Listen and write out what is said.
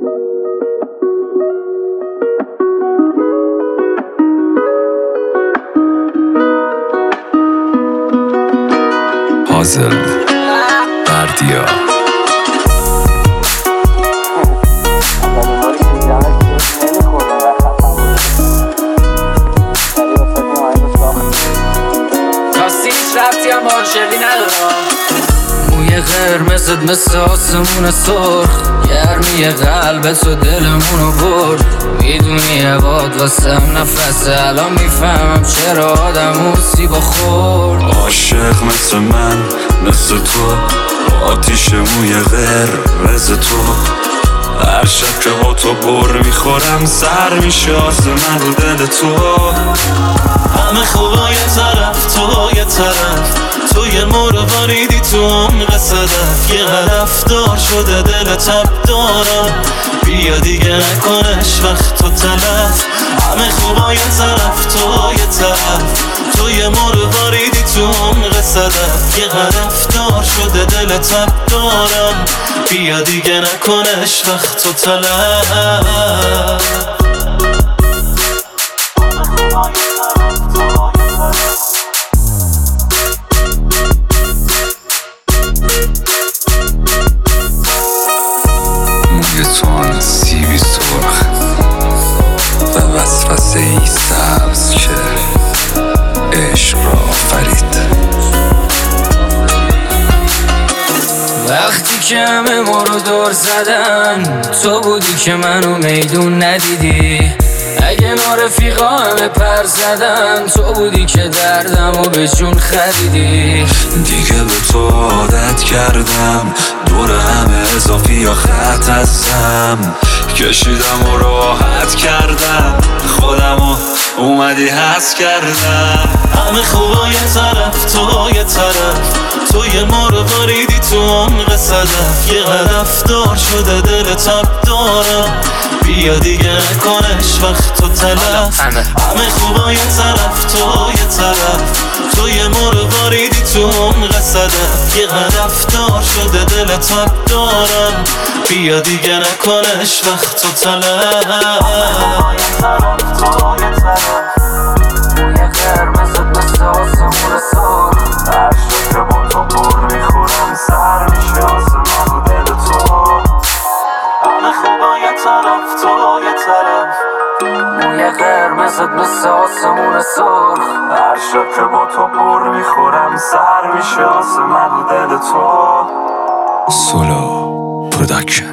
پازل بردیا موی قرمزت مثل آسمون سرخ، گرمی قلبت و دلمونو برد. میدونی عباد واسم نفسه، الان میفهمم چرا آدم سیبا خورد. عاشق مثل من مثل تو، آتیش موی قرمز تو. هر شب که با تو بر میخورم سر میشه آسمون رو دل تو. همه خوبا یه طرف، تو یه طرف، تو یه مروریدی تو عمق صدف. یه هدف دار شده دل تب دارم، بیا دیگه نکنش وقت تو تلف. همه خوبا یه طرف، تو یه طرف، تو یه مروریدی تو عمق صدف. یه هدف دار شده دل تب دارم، بیا دیگه نکنش وقت تو تلف. موی تو آن سیبی سرخ و وسوسه ای سبز که عشق را آفرید. وقتی که همه ما رو دور زدن، تو بودی که منو میدون ندیدی. اگه رفیقا همه پر زدن، تو بودی که دردمو به جون خریدی. دیگه به تو عادت کردم، دور همه اضافی یا خط هستم. کشیدم و راحت کردم، خودمو اومدی حس کردم. همه خوبا یه طرف، تو یه طرف، تو یه مروریدی تو عمق صدف. یه هدف دار شده دل تب دارم، بیا دیگه نکنش وقت تو تلف. همه خوبا یه طرف، تو یه طرف، تو یه مروریدی تو عمق صدف. یه هدف دار شده دل تب دارم، بیا دیگه نکنش وقت تو تلف. موی قرمزت مثل آسمون سرخ، هر شب که با تو بر میخورم سر میشه آسمون رو دل تو. همه خوبا یه طرف، تو یه طرف، موی قرمزت مثل آسمون سرخ، هر شب که با تو بر میخورم سر میشه آسمون رو دل تو. سولو پروداکشن.